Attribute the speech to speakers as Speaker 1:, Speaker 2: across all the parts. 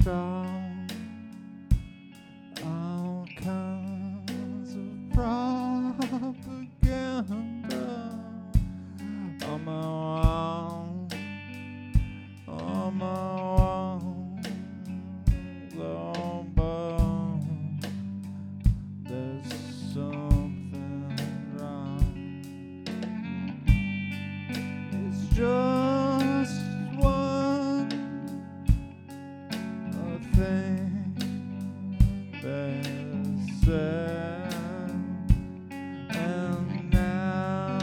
Speaker 1: strong. All kinds of propaganda on my wall, on my wall. Oh, but there's something wrong. It's just one thing they said, and now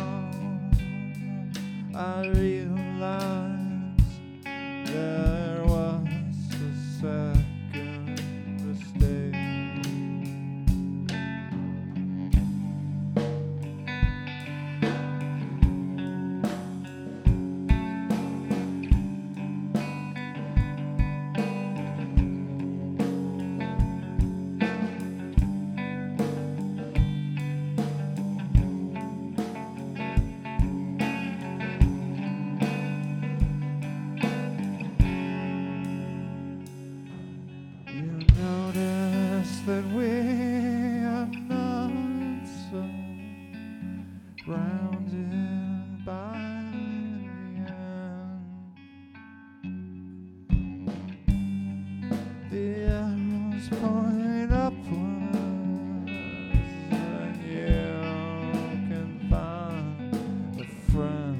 Speaker 1: I realize there was a second mistake. You notice that we are not so grounded by the arrows point upwards, and you can find a friend.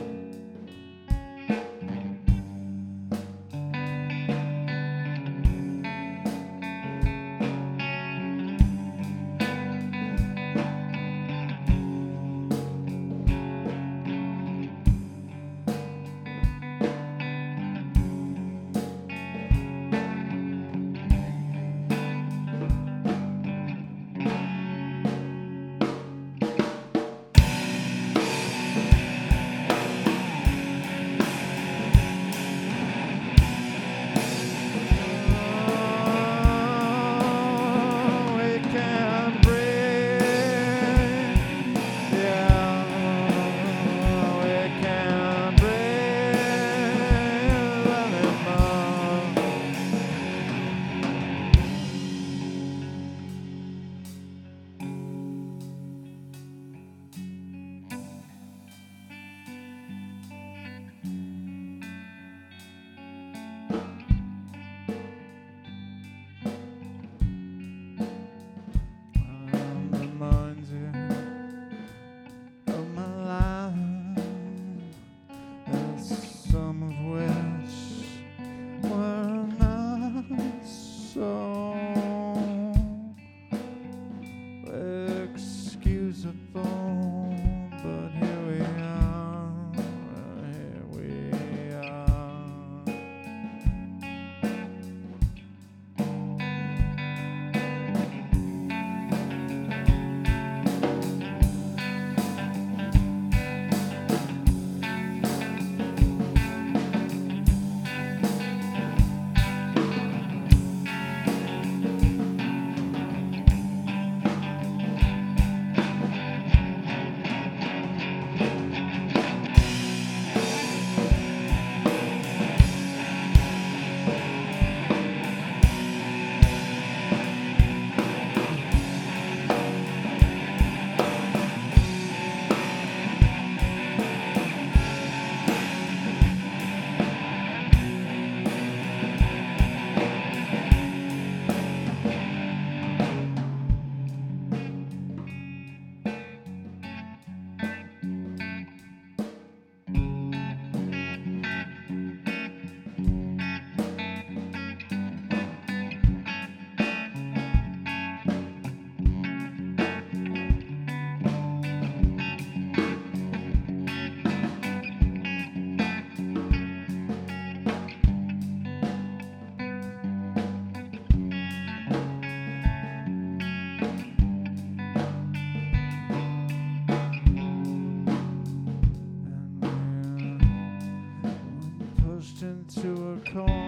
Speaker 1: We can breathe, yeah, we can breathe anymore. Reminds you of my life, and some of which were not so excusable. But here we are, here we are. Into a corner.